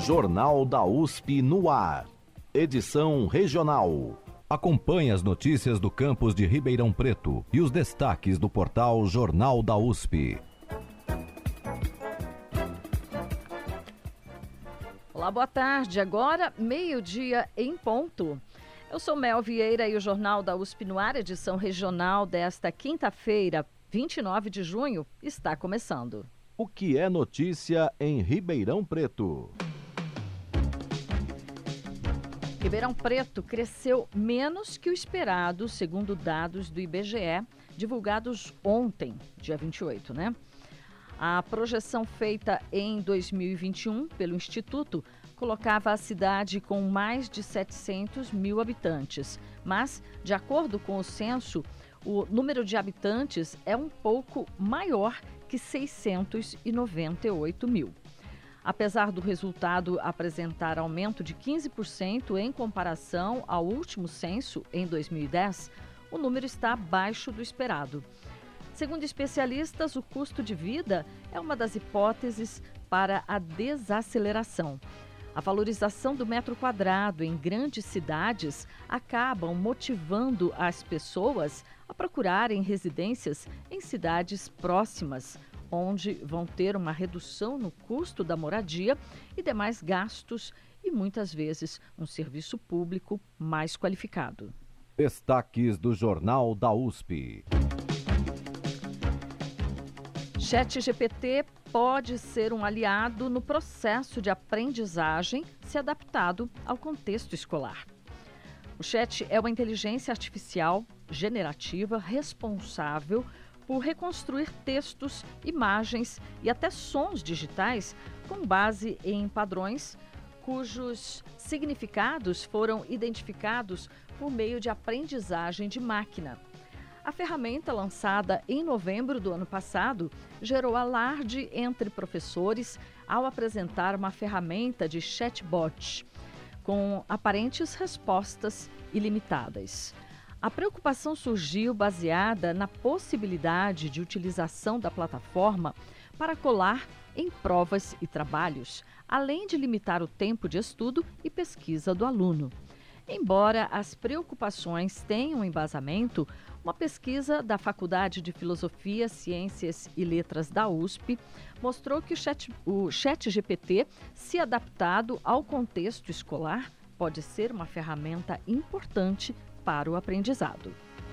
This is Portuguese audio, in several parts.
Jornal da USP no ar. Edição regional. Acompanhe as notícias do campus de Ribeirão Preto e os destaques do portal Jornal da USP. Olá, boa tarde. Agora, meio-dia em ponto. Eu sou Mel Vieira e o Jornal da USP no ar, edição regional desta quinta-feira, 29 de junho, está começando. O que é notícia em Ribeirão Preto? Ribeirão Preto cresceu menos que o esperado, segundo dados do IBGE, divulgados ontem, dia 28, né? A projeção feita em 2021 pelo Instituto colocava a cidade com mais de 700 mil habitantes. Mas, de acordo com o censo, o número de habitantes é um pouco maior que 698 mil. Apesar do resultado apresentar aumento de 15% em comparação ao último censo, em 2010, o número está abaixo do esperado. Segundo especialistas, o custo de vida é uma das hipóteses para a desaceleração. A valorização do metro quadrado em grandes cidades acabam motivando as pessoas a procurarem residências em cidades próximas, onde vão ter uma redução no custo da moradia e demais gastos e, muitas vezes, um serviço público mais qualificado. Destaques do Jornal da USP. ChatGPT pode ser um aliado no processo de aprendizagem se adaptado ao contexto escolar. O chat é uma inteligência artificial generativa responsável por reconstruir textos, imagens e até sons digitais com base em padrões cujos significados foram identificados por meio de aprendizagem de máquina. A ferramenta, lançada em novembro do ano passado, gerou alarde entre professores ao apresentar uma ferramenta de chatbot com aparentes respostas ilimitadas. A preocupação surgiu baseada na possibilidade de utilização da plataforma para colar em provas e trabalhos, além de limitar o tempo de estudo e pesquisa do aluno. Embora as preocupações tenham embasamento, uma pesquisa da Faculdade de Filosofia, Ciências e Letras da USP mostrou que o ChatGPT, se adaptado ao contexto escolar, pode ser uma ferramenta importante para o aprendizado.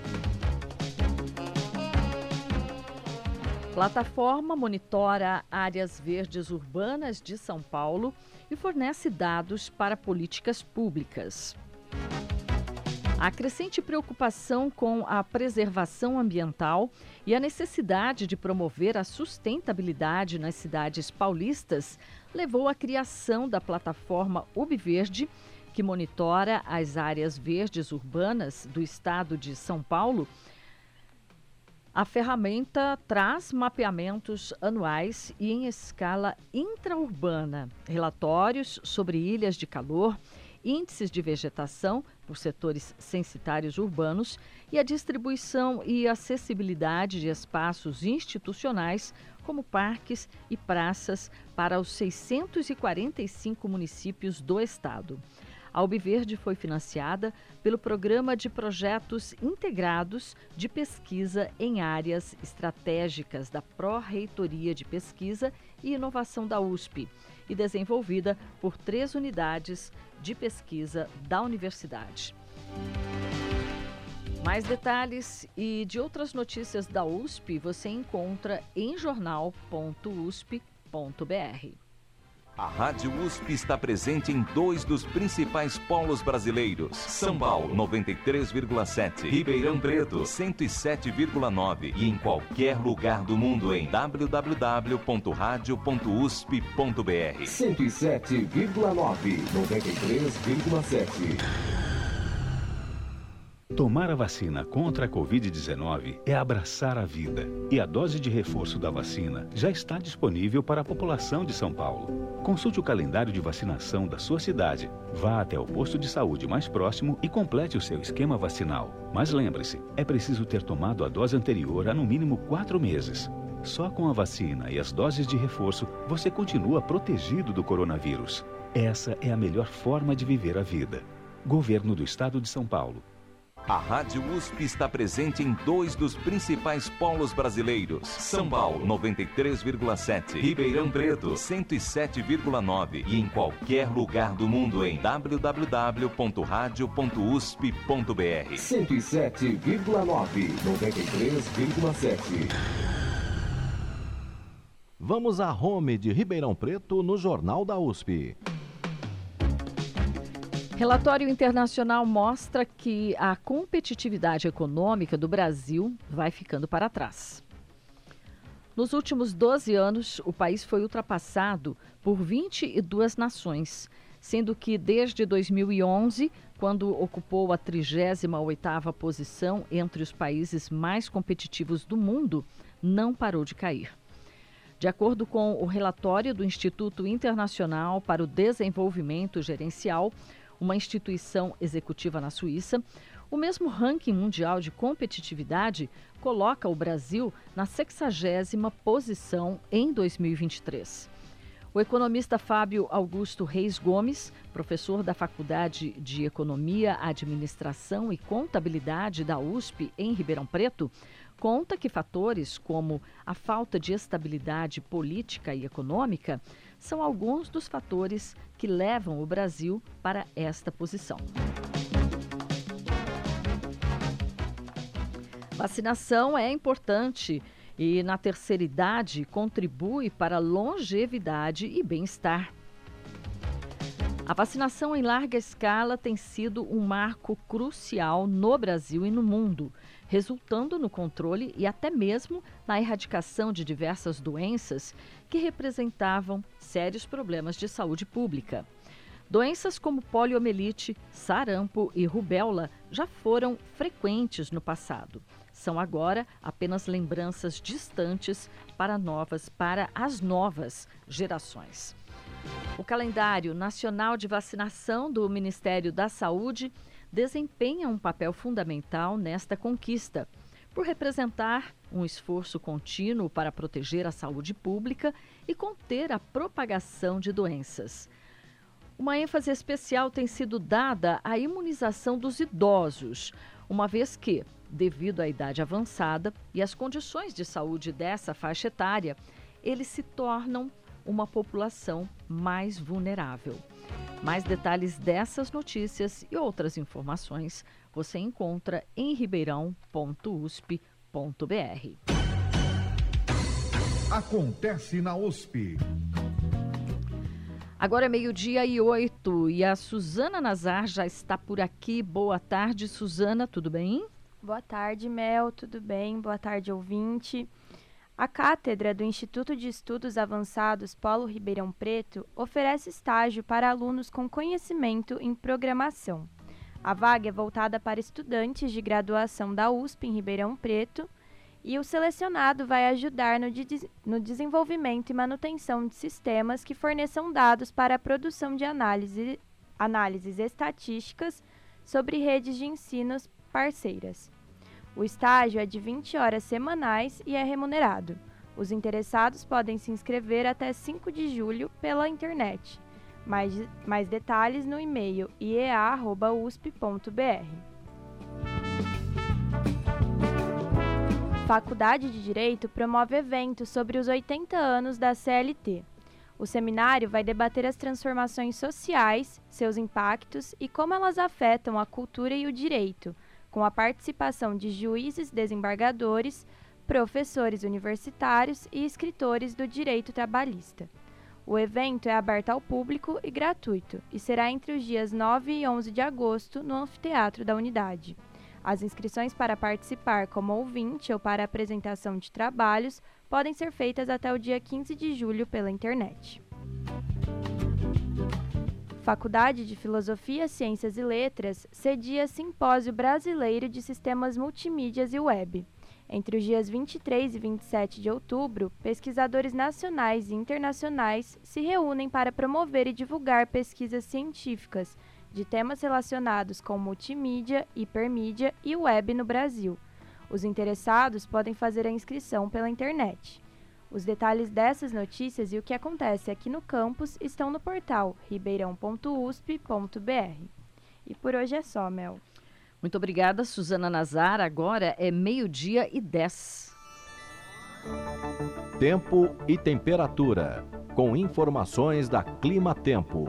Plataforma monitora áreas verdes urbanas de São Paulo e fornece dados para políticas públicas. A crescente preocupação com a preservação ambiental e a necessidade de promover a sustentabilidade nas cidades paulistas levou à criação da plataforma UbVerde, que monitora as áreas verdes urbanas do estado de São Paulo. A ferramenta traz mapeamentos anuais e em escala intraurbana, relatórios sobre ilhas de calor, índices de vegetação por setores censitários urbanos e a distribuição e acessibilidade de espaços institucionais, como parques e praças, para os 645 municípios do estado. A UbVerde foi financiada pelo Programa de Projetos Integrados de Pesquisa em Áreas Estratégicas da Pró-Reitoria de Pesquisa e Inovação da USP e desenvolvida por 3 unidades de pesquisa da universidade. Mais detalhes e de outras notícias da USP você encontra em jornal.usp.br. A Rádio USP está presente em 2 dos principais polos brasileiros. São Paulo, 93,7. Ribeirão Preto, 107,9. E em qualquer lugar do mundo em www.radio.usp.br. 107,9, 93,7. Tomar a vacina contra a Covid-19 é abraçar a vida. E a dose de reforço da vacina já está disponível para a população de São Paulo. Consulte o calendário de vacinação da sua cidade. Vá até o posto de saúde mais próximo e complete o seu esquema vacinal. Mas lembre-se, é preciso ter tomado a dose anterior há no mínimo 4 meses. Só com a vacina e as doses de reforço, você continua protegido do coronavírus. Essa é a melhor forma de viver a vida. Governo do Estado de São Paulo. A Rádio USP está presente em 2 dos principais polos brasileiros. São Paulo, 93,7. Ribeirão Preto, 107,9. E em qualquer lugar do mundo em www.radio.usp.br. 107,9, 93,7. Vamos à home de Ribeirão Preto no Jornal da USP. Relatório internacional mostra que a competitividade econômica do Brasil vai ficando para trás. Nos últimos 12 anos, o país foi ultrapassado por 22 nações, sendo que desde 2011, quando ocupou a 38ª posição entre os países mais competitivos do mundo, não parou de cair. De acordo com o relatório do Instituto Internacional para o Desenvolvimento Gerencial, uma instituição executiva na Suíça, o mesmo ranking mundial de competitividade coloca o Brasil na 60ª posição em 2023. O economista Fábio Augusto Reis Gomes, professor da Faculdade de Economia, Administração e Contabilidade da USP em Ribeirão Preto, conta que fatores como a falta de estabilidade política e econômica são alguns dos fatores que levam o Brasil para esta posição. Vacinação é importante e, na terceira idade, contribui para a longevidade e bem-estar. A vacinação em larga escala tem sido um marco crucial no Brasil e no mundo, resultando no controle e até mesmo na erradicação de diversas doenças que representavam sérios problemas de saúde pública. Doenças como poliomielite, sarampo e rubéola já foram frequentes no passado. São agora apenas lembranças distantes para as novas gerações. O calendário nacional de vacinação do Ministério da Saúde desempenha um papel fundamental nesta conquista, por representar um esforço contínuo para proteger a saúde pública e conter a propagação de doenças. Uma ênfase especial tem sido dada à imunização dos idosos, uma vez que, devido à idade avançada e às condições de saúde dessa faixa etária, eles se tornam uma população mais vulnerável. Mais detalhes dessas notícias e outras informações você encontra em ribeirão.usp.br. Acontece na USP. Agora é 12:08 e a Suzana Nazar já está por aqui. Boa tarde, Suzana, tudo bem? Boa tarde, Mel, tudo bem? Boa tarde, ouvinte. A cátedra do Instituto de Estudos Avançados Polo Ribeirão Preto oferece estágio para alunos com conhecimento em programação. A vaga é voltada para estudantes de graduação da USP em Ribeirão Preto e o selecionado vai ajudar no desenvolvimento e manutenção de sistemas que forneçam dados para a produção de análises estatísticas sobre redes de ensinos parceiras. O estágio é de 20 horas semanais e é remunerado. Os interessados podem se inscrever até 5 de julho pela internet. Mais detalhes no e-mail iea@usp.br. Faculdade de Direito promove evento sobre os 80 anos da CLT. O seminário vai debater as transformações sociais, seus impactos e como elas afetam a cultura e o direito, com a participação de juízes desembargadores, professores universitários e escritores do direito trabalhista. O evento é aberto ao público e gratuito e será entre os dias 9 e 11 de agosto no anfiteatro da unidade. As inscrições para participar como ouvinte ou para apresentação de trabalhos podem ser feitas até o dia 15 de julho pela internet. Faculdade de Filosofia, Ciências e Letras cedia Simpósio Brasileiro de Sistemas Multimídias e Web. Entre os dias 23 e 27 de outubro, pesquisadores nacionais e internacionais se reúnem para promover e divulgar pesquisas científicas de temas relacionados com multimídia, hipermídia e web no Brasil. Os interessados podem fazer a inscrição pela internet. Os detalhes dessas notícias e o que acontece aqui no campus estão no portal ribeirão.usp.br. E por hoje é só, Mel. Muito obrigada, Suzana Nazar. Agora é 12:10. Tempo e temperatura, com informações da Clima Tempo.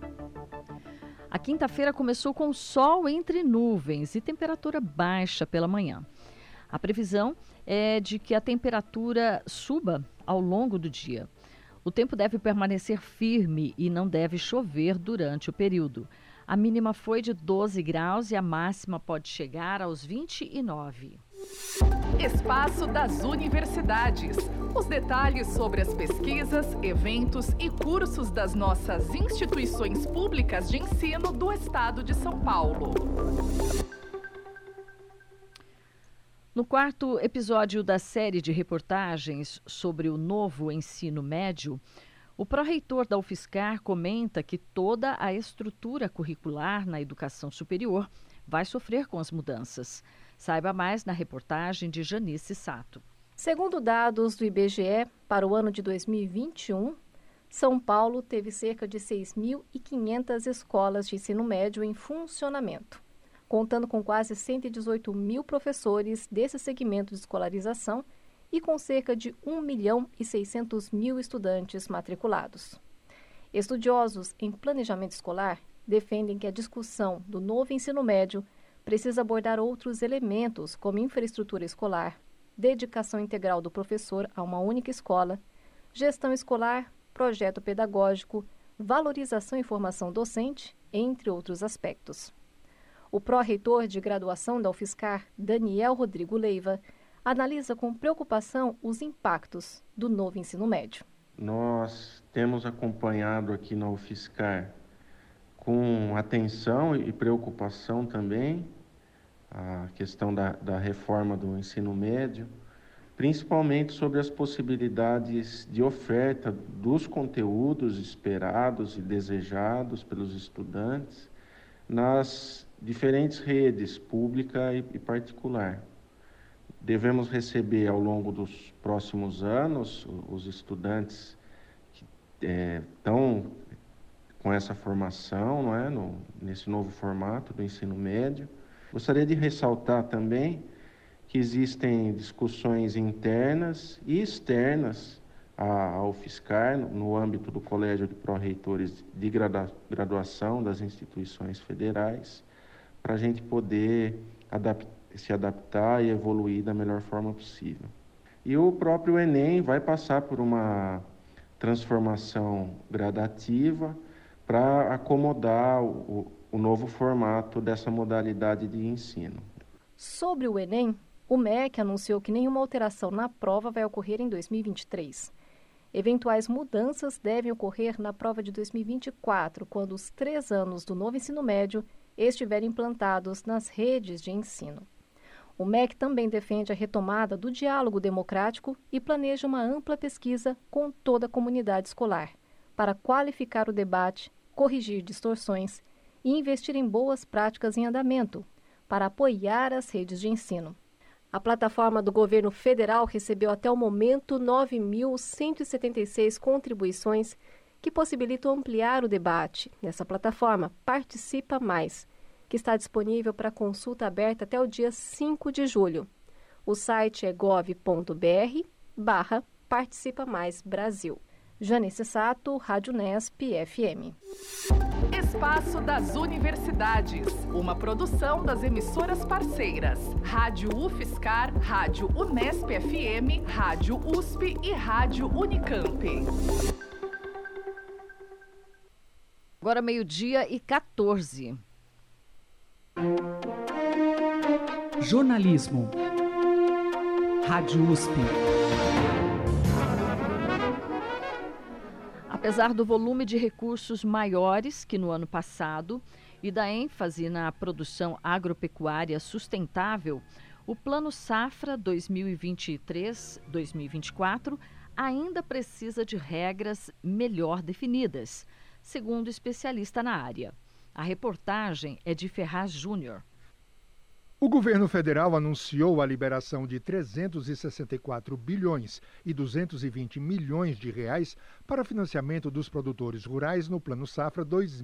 A quinta-feira começou com sol entre nuvens e temperatura baixa pela manhã. A previsão é de que a temperatura suba ao longo do dia. O tempo deve permanecer firme e não deve chover durante o período. A mínima foi de 12 graus e a máxima pode chegar aos 29. Espaço das Universidades. Os detalhes sobre as pesquisas, eventos e cursos das nossas instituições públicas de ensino do Estado de São Paulo. No quarto episódio da série de reportagens sobre o novo ensino médio, o pró-reitor da UFSCar comenta que toda a estrutura curricular na educação superior vai sofrer com as mudanças. Saiba mais na reportagem de Janice Sato. Segundo dados do IBGE, para o ano de 2021, São Paulo teve cerca de 6.500 escolas de ensino médio em funcionamento, contando com quase 118 mil professores desse segmento de escolarização e com cerca de 1.600.000 estudantes matriculados. Estudiosos em planejamento escolar defendem que a discussão do novo ensino médio precisa abordar outros elementos, como infraestrutura escolar, dedicação integral do professor a uma única escola, gestão escolar, projeto pedagógico, valorização e formação docente, entre outros aspectos. O pró-reitor de graduação da UFSCar, Daniel Rodrigo Leiva, analisa com preocupação os impactos do novo ensino médio. Nós temos acompanhado aqui na UFSCar com atenção e preocupação também a questão da reforma do ensino médio, principalmente sobre as possibilidades de oferta dos conteúdos esperados e desejados pelos estudantes nas diferentes redes, pública e particular. Devemos receber ao longo dos próximos anos os estudantes que estão com essa formação, não é, nesse novo formato do ensino médio. Gostaria de ressaltar também que existem discussões internas e externas à UFSCar, no âmbito do Colégio de Pró-Reitores de Graduação das instituições federais, para a gente poder se adaptar e evoluir da melhor forma possível. E o próprio Enem vai passar por uma transformação gradativa para acomodar o novo formato dessa modalidade de ensino. Sobre o Enem, o MEC anunciou que nenhuma alteração na prova vai ocorrer em 2023. Eventuais mudanças devem ocorrer na prova de 2024, quando os 3 anos do novo ensino médio estiverem implantados nas redes de ensino. O MEC também defende a retomada do diálogo democrático e planeja uma ampla pesquisa com toda a comunidade escolar, para qualificar o debate, corrigir distorções e investir em boas práticas em andamento, para apoiar as redes de ensino. A plataforma do governo federal recebeu até o momento 9.176 contribuições que possibilitam ampliar o debate. Nessa plataforma, Participa Mais, que está disponível para consulta aberta até o dia 5 de julho. O site é gov.br/Participa Mais Brasil. Janice Sato, Rádio Nesp FM. Espaço das Universidades, uma produção das emissoras parceiras, Rádio UFSCar, Rádio Unesp FM, Rádio USP e Rádio Unicamp. Agora 12:14. Jornalismo. Rádio USP. Apesar do volume de recursos maiores que no ano passado e da ênfase na produção agropecuária sustentável, o Plano Safra 2023-2024 ainda precisa de regras melhor definidas, segundo especialista na área. A reportagem é de Ferraz Júnior. O governo federal anunciou a liberação de 364 bilhões e 220 milhões de reais para financiamento dos produtores rurais no Plano Safra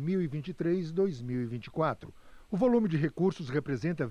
2023-2024. O volume de recursos representa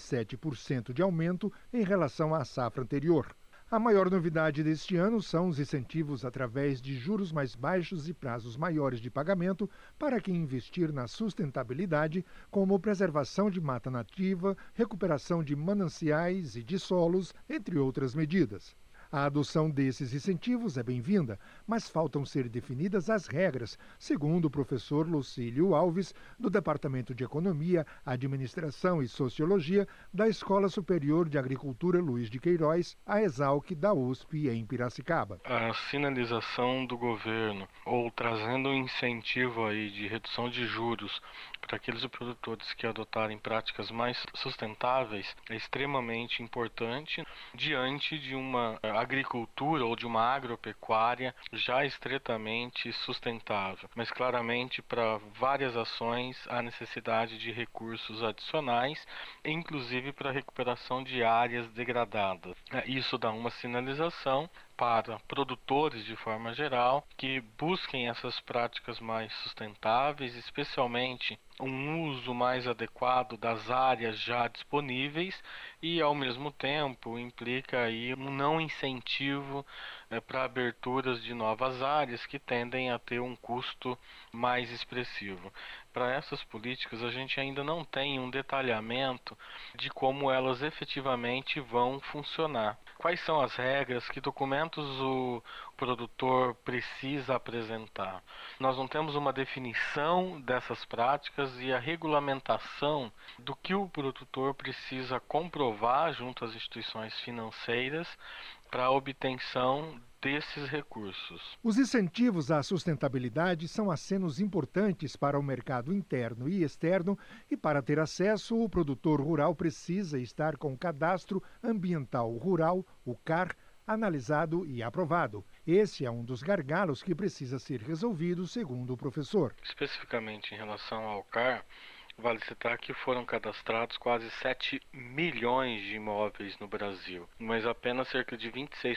27% de aumento em relação à safra anterior. A maior novidade deste ano são os incentivos através de juros mais baixos e prazos maiores de pagamento para quem investir na sustentabilidade, como preservação de mata nativa, recuperação de mananciais e de solos, entre outras medidas. A adoção desses incentivos é bem-vinda, mas faltam ser definidas as regras, segundo o professor Lucílio Alves, do Departamento de Economia, Administração e Sociologia da Escola Superior de Agricultura Luiz de Queiroz, a ESALC da USP em Piracicaba. A sinalização do governo, ou trazendo um incentivo aí de redução de juros para aqueles produtores que adotarem práticas mais sustentáveis, é extremamente importante diante de uma agricultura ou de uma agropecuária já estritamente sustentável. Mas claramente para várias ações há necessidade de recursos adicionais, inclusive para a recuperação de áreas degradadas. Isso dá uma sinalização para produtores de forma geral que busquem essas práticas mais sustentáveis, especialmente um uso mais adequado das áreas já disponíveis e, ao mesmo tempo, implica aí um não incentivo para aberturas de novas áreas que tendem a ter um custo mais expressivo. Para essas políticas, a gente ainda não tem um detalhamento de como elas efetivamente vão funcionar. Quais são as regras, que documentos o produtor precisa apresentar? Nós não temos uma definição dessas práticas e a regulamentação do que o produtor precisa comprovar junto às instituições financeiras para a obtenção desses recursos. Os incentivos à sustentabilidade são acenos importantes para o mercado interno e externo e, para ter acesso, o produtor rural precisa estar com o Cadastro Ambiental Rural, o CAR, analisado e aprovado. Esse é um dos gargalos que precisa ser resolvido, segundo o professor. Especificamente em relação ao CAR, vale citar que foram cadastrados quase 7 milhões de imóveis no Brasil, mas apenas cerca de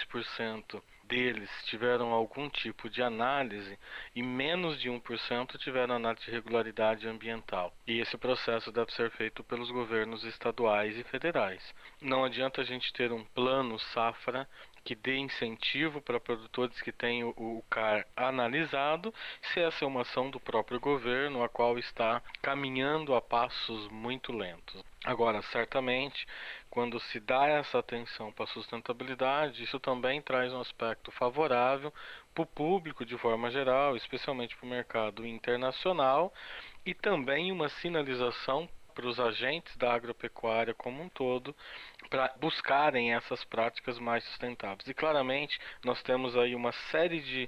26% deles tiveram algum tipo de análise e menos de 1% tiveram análise de regularidade ambiental. E esse processo deve ser feito pelos governos estaduais e federais. Não adianta a gente ter um plano safra que dê incentivo para produtores que têm o CAR analisado, se essa é uma ação do próprio governo, a qual está caminhando a passos muito lentos. Agora, certamente, quando se dá essa atenção para a sustentabilidade, isso também traz um aspecto favorável para o público de forma geral, especialmente para o mercado internacional, e também uma sinalização para os agentes da agropecuária como um todo, para buscarem essas práticas mais sustentáveis. E claramente nós temos aí uma série de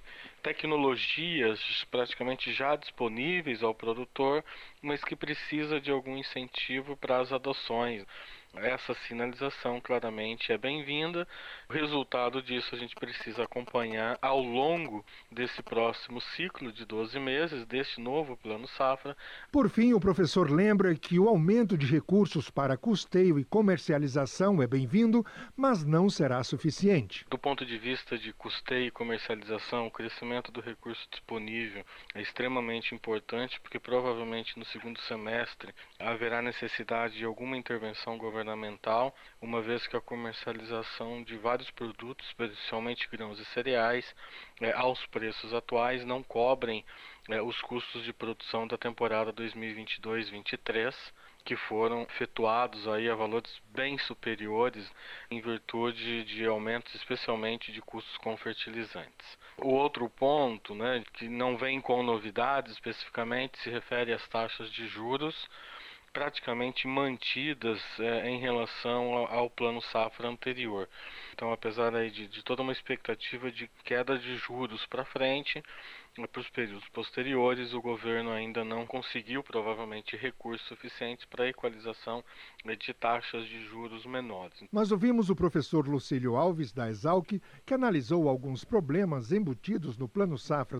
tecnologias praticamente já disponíveis ao produtor, mas que precisa de algum incentivo para as adoções. Essa sinalização claramente é bem-vinda. O resultado disso a gente precisa acompanhar ao longo desse próximo ciclo de 12 meses, deste novo Plano Safra. Por fim, o professor lembra que o aumento de recursos para custeio e comercialização é bem-vindo, mas não será suficiente. Do ponto de vista de custeio e comercialização, o crescimento do recurso disponível é extremamente importante, porque provavelmente no segundo semestre haverá necessidade de alguma intervenção governamental, uma vez que a comercialização de vários produtos, especialmente grãos e cereais, aos preços atuais não cobrem os custos de produção da temporada 2022-23, que foram efetuados aí a valores bem superiores em virtude de aumentos especialmente de custos com fertilizantes. O outro ponto, que não vem com novidades especificamente, se refere às taxas de juros praticamente mantidas em relação ao plano safra anterior. Então, apesar aí de toda uma expectativa de queda de juros para frente, para os períodos posteriores, o governo ainda não conseguiu provavelmente recursos suficientes para a equalização de taxas de juros menores. Nós ouvimos o professor Lucílio Alves, da ESALC, que analisou alguns problemas embutidos no Plano Safra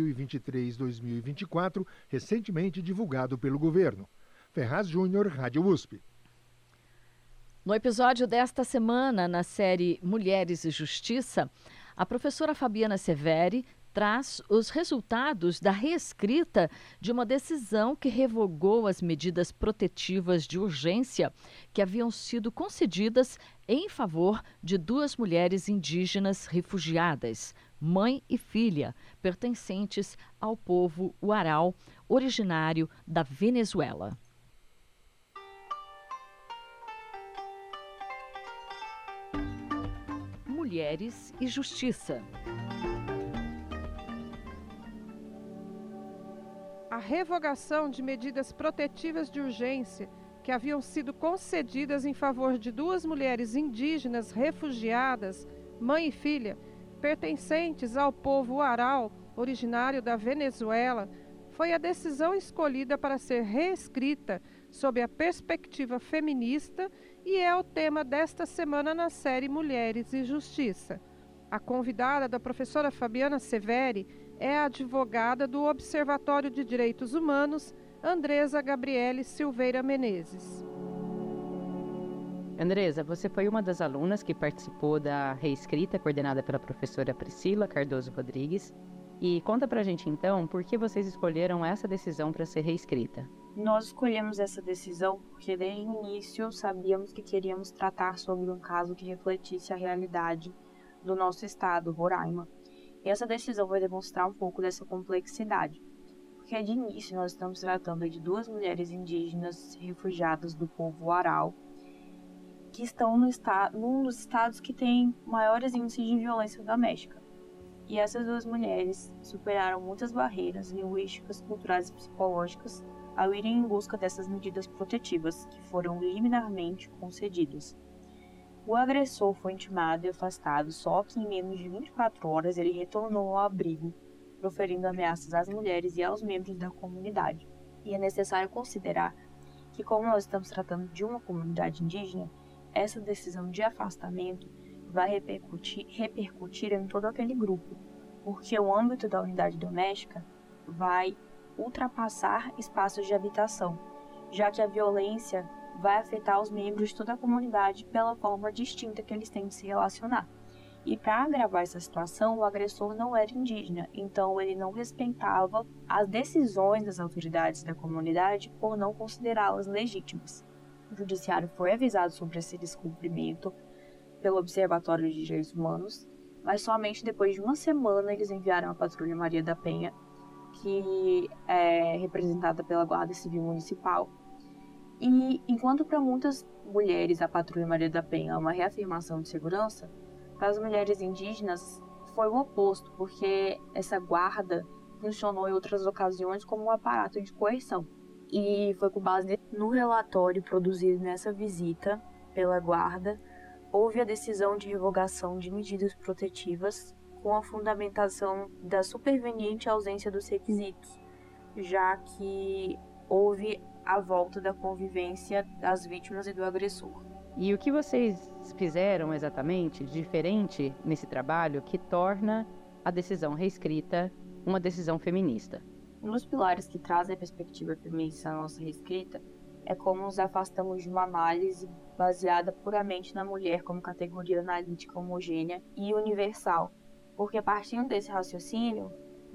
2023-2024, recentemente divulgado pelo governo. Ferraz Júnior, Rádio USP. No episódio desta semana, na série Mulheres e Justiça, a professora Fabiana Severi traz os resultados da reescrita de uma decisão que revogou as medidas protetivas de urgência que haviam sido concedidas em favor de 2 mulheres indígenas refugiadas, mãe e filha, pertencentes ao povo Uarau, originário da Venezuela. Mulheres e Justiça. A revogação de medidas protetivas de urgência que haviam sido concedidas em favor de 2 mulheres indígenas refugiadas, mãe e filha, pertencentes ao povo Uarau, originário da Venezuela, foi a decisão escolhida para ser reescrita sob a perspectiva feminista e é o tema desta semana na série Mulheres e Justiça. A convidada da professora Fabiana Severi é a advogada do Observatório de Direitos Humanos, Andresa Gabriele Silveira Menezes. Andresa, você foi uma das alunas que participou da reescrita coordenada pela professora Priscila Cardoso Rodrigues. E conta pra gente então, por que vocês escolheram essa decisão para ser reescrita? Nós escolhemos essa decisão porque desde o início sabíamos que queríamos tratar sobre um caso que refletisse a realidade do nosso estado, Roraima. E essa decisão vai demonstrar um pouco dessa complexidade, porque de início nós estamos tratando de 2 mulheres indígenas refugiadas do povo Uarau, que estão num dos estados que tem maiores índices de violência doméstica. E essas 2 mulheres superaram muitas barreiras linguísticas, culturais e psicológicas ao irem em busca dessas medidas protetivas, que foram liminarmente concedidas. O agressor foi intimado e afastado, só que em menos de 24 horas ele retornou ao abrigo, proferindo ameaças às mulheres e aos membros da comunidade. E é necessário considerar que, como nós estamos tratando de uma comunidade indígena, essa decisão de afastamento vai repercutir em todo aquele grupo, porque o âmbito da unidade doméstica vai ultrapassar espaços de habitação, já que a violência vai afetar os membros de toda a comunidade pela forma distinta que eles têm de se relacionar. E para agravar essa situação, o agressor não era indígena, então ele não respeitava as decisões das autoridades da comunidade por não considerá-las legítimas. O judiciário foi avisado sobre esse descumprimento pelo Observatório de Direitos Humanos, mas somente depois de uma semana eles enviaram a Patrulha Maria da Penha, que é representada pela Guarda Civil Municipal. E enquanto para muitas mulheres a Patrulha Maria da Penha é uma reafirmação de segurança, para as mulheres indígenas foi o oposto, porque essa guarda funcionou em outras ocasiões como um aparato de coerção. E foi com base no relatório produzido nessa visita pela guarda, houve a decisão de revogação de medidas protetivas com a fundamentação da superveniente ausência dos requisitos, já que houve a volta da convivência das vítimas e do agressor. E o que vocês fizeram exatamente de diferente nesse trabalho que torna a decisão reescrita uma decisão feminista? Um dos pilares que trazem a perspectiva feminista na nossa reescrita é como nos afastamos de uma análise baseada puramente na mulher como categoria analítica homogênea e universal, porque a partir desse raciocínio,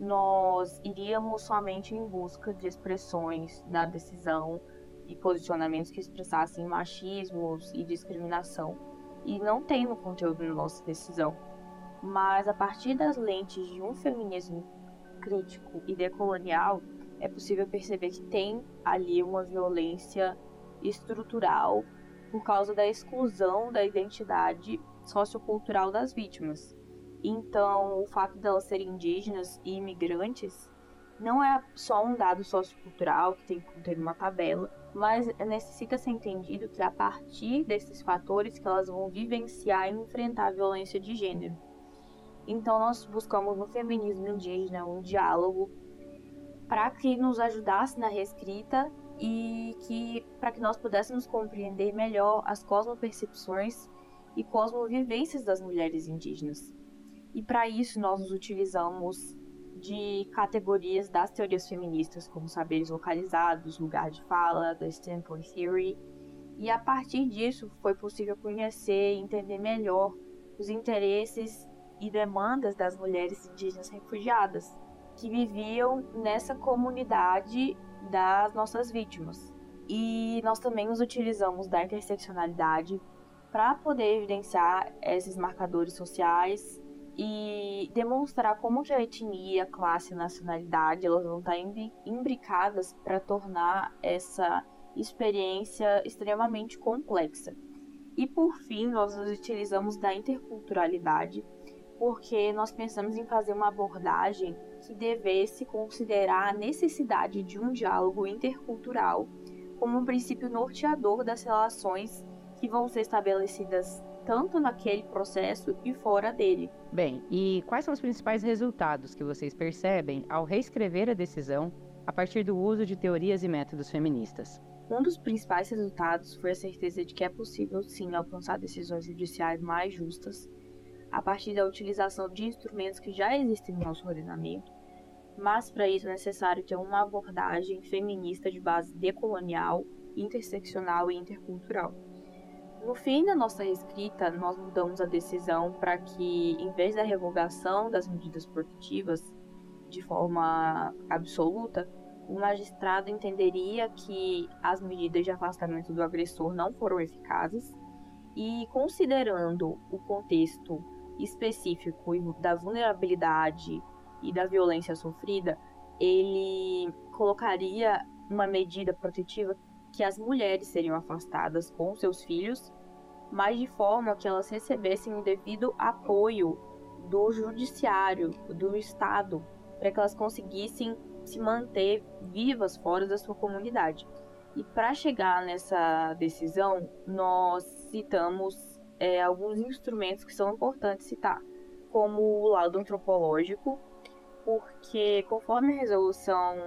nós iríamos somente em busca de expressões da decisão e posicionamentos que expressassem machismos e discriminação, e não tem no conteúdo da nossa decisão. Mas a partir das lentes de um feminismo crítico e decolonial, é possível perceber que tem ali uma violência estrutural por causa da exclusão da identidade sociocultural das vítimas. Então, o fato delas serem indígenas e imigrantes não é só um dado sociocultural que tem que conter uma tabela, mas necessita ser entendido que é a partir desses fatores que elas vão vivenciar e enfrentar a violência de gênero. Então, nós buscamos no feminismo indígena um diálogo para que nos ajudasse na reescrita e para que nós pudéssemos compreender melhor as cosmopercepções e cosmovivências das mulheres indígenas. E para isso nós nos utilizamos de categorias das teorias feministas, como saberes localizados, lugar de fala, da Standpoint Theory, E a partir disso foi possível conhecer e entender melhor os interesses e demandas das mulheres indígenas refugiadas que viviam nessa comunidade das nossas vítimas. E nós também nos utilizamos da interseccionalidade para poder evidenciar esses marcadores sociais e demonstrar como que a etnia, classe e nacionalidade elas vão estar imbricadas para tornar essa experiência extremamente complexa. E por fim, nós nos utilizamos da interculturalidade, porque nós pensamos em fazer uma abordagem que devesse considerar a necessidade de um diálogo intercultural como um princípio norteador das relações que vão ser estabelecidas tanto naquele processo e fora dele. Bem, e quais são os principais resultados que vocês percebem ao reescrever a decisão a partir do uso de teorias e métodos feministas? Um dos principais resultados foi a certeza de que é possível, sim, alcançar decisões judiciais mais justas a partir da utilização de instrumentos que já existem no nosso ordenamento, mas para isso é necessário ter uma abordagem feminista de base decolonial, interseccional e intercultural. No fim da nossa reescrita, nós mudamos a decisão para que, em vez da revogação das medidas protetivas de forma absoluta, o magistrado entenderia que as medidas de afastamento do agressor não foram eficazes e, considerando o contexto específico da vulnerabilidade e da violência sofrida, ele colocaria uma medida protetiva que as mulheres seriam afastadas com seus filhos, mas de forma que elas recebessem o devido apoio do judiciário, do Estado, para que elas conseguissem se manter vivas fora da sua comunidade. E para chegar nessa decisão, nós citamos alguns instrumentos que são importantes citar, como o laudo antropológico, porque conforme a resolução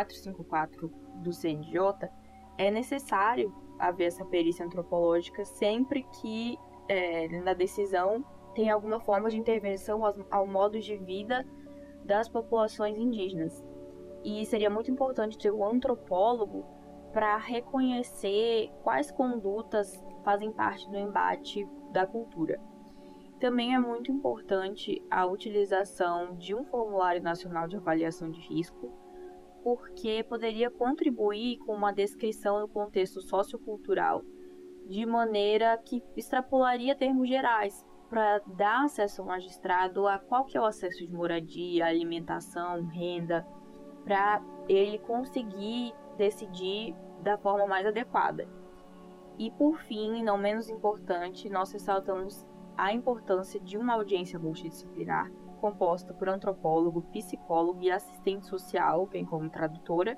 454 do CNJ, é necessário haver essa perícia antropológica sempre que na decisão tem alguma forma de intervenção ao modo de vida das populações indígenas. E seria muito importante ter um antropólogo para reconhecer quais condutas fazem parte do embate da cultura. Também é muito importante a utilização de um formulário nacional de avaliação de risco, porque poderia contribuir com uma descrição do contexto sociocultural de maneira que extrapolaria termos gerais, para dar acesso ao magistrado a qual que é o acesso de moradia, alimentação, renda, para ele conseguir decidir da forma mais adequada. E por fim, não menos importante, nós ressaltamos a importância de uma audiência multidisciplinar composta por antropólogo, psicólogo e assistente social, bem como tradutora,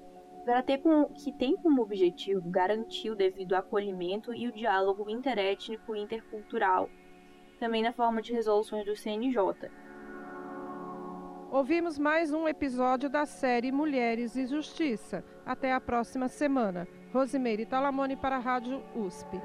que tem como objetivo garantir o devido acolhimento e o diálogo interétnico e intercultural, também na forma de resoluções do CNJ. Ouvimos mais um episódio da série Mulheres e Justiça. Até a próxima semana. Rosimeire Talamone para a Rádio USP.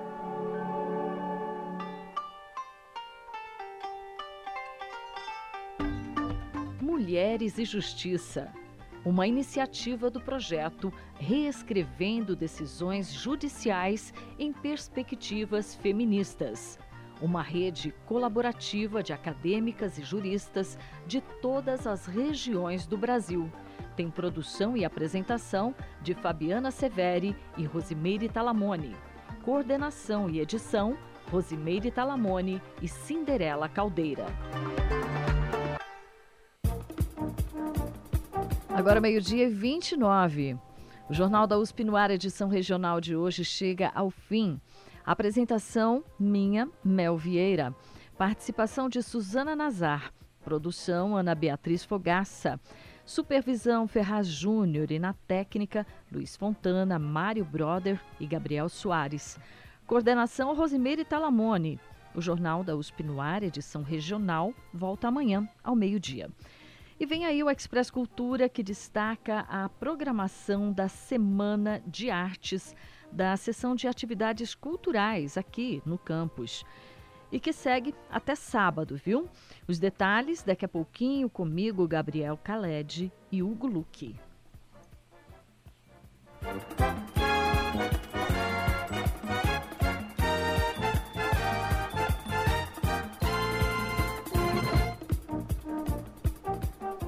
Mulheres e Justiça, uma iniciativa do projeto Reescrevendo Decisões Judiciais em Perspectivas Feministas, uma rede colaborativa de acadêmicas e juristas de todas as regiões do Brasil. Tem produção e apresentação de Fabiana Severi e Rosimeire Talamone. Coordenação e edição, Rosimeire Talamone e Cinderela Caldeira. Agora 12h29. O Jornal da USP no ar, edição regional de hoje, chega ao fim. Apresentação minha, Mel Vieira. Participação de Suzana Nazar. Produção Ana Beatriz Fogaça. Supervisão Ferraz Júnior e na técnica Luiz Fontana, Mário Broder e Gabriel Soares. Coordenação Rosimeire Talamone. O Jornal da USP no ar, edição regional, volta amanhã ao meio-dia. E vem aí o Express Cultura, que destaca a programação da Semana de Artes, da Seção de Atividades Culturais aqui no campus. E que segue até sábado, viu? Os detalhes daqui a pouquinho comigo, Gabriel Khaled e Hugo Luque.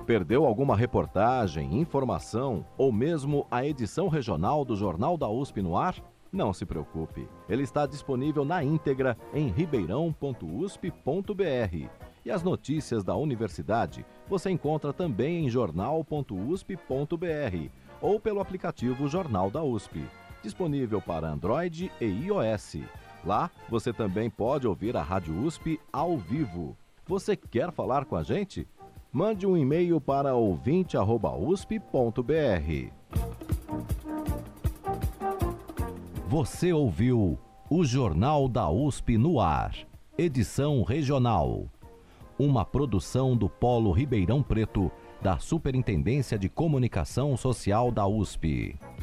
Perdeu alguma reportagem, informação ou mesmo a edição regional do Jornal da USP no ar? Não se preocupe, ele está disponível na íntegra em ribeirão.usp.br. E as notícias da universidade você encontra também em jornal.usp.br ou pelo aplicativo Jornal da USP, disponível para Android e iOS. Lá você também pode ouvir a Rádio USP ao vivo. Você quer falar com a gente? Mande um e-mail para ouvinte@usp.br. Você ouviu o Jornal da USP no ar, edição regional. Uma produção do Polo Ribeirão Preto, da Superintendência de Comunicação Social da USP.